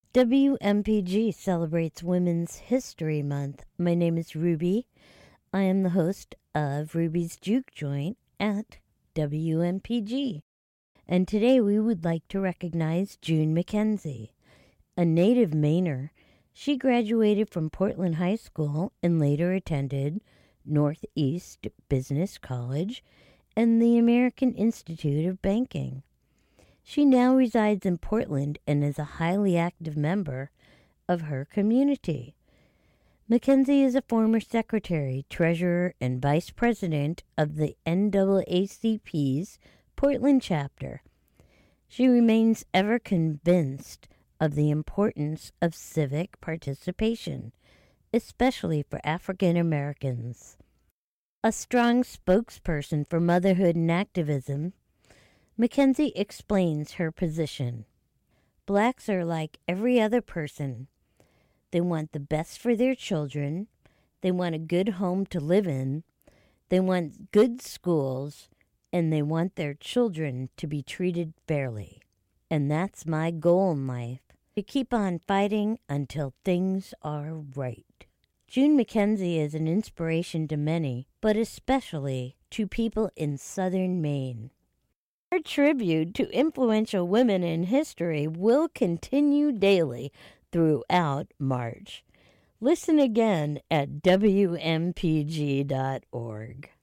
WMPG celebrates Women's History Month. My name is Ruby. I am the host of Ruby's Juke Joint at WMPG. And today we would like to recognize June McKenzie. A native Mainer, she graduated from Portland High School and later attended Northeast Business College and the American Institute of Banking. She now resides in Portland and is a highly active member of her community. McKenzie is a former secretary, treasurer, and vice president of the NAACP's Portland chapter. She remains ever convinced of the importance of civic participation, especially for African Americans. A strong spokesperson for motherhood and activism, McKenzie explains her position. Blacks are like every other person. They want the best for their children. They want a good home to live in. They want good schools. And they want their children to be treated fairly. And that's my goal in life, to keep on fighting until things are right. June McKenzie is an inspiration to many, but especially to people in southern Maine. Our tribute to influential women in history will continue daily throughout March. Listen again at WMPG.org.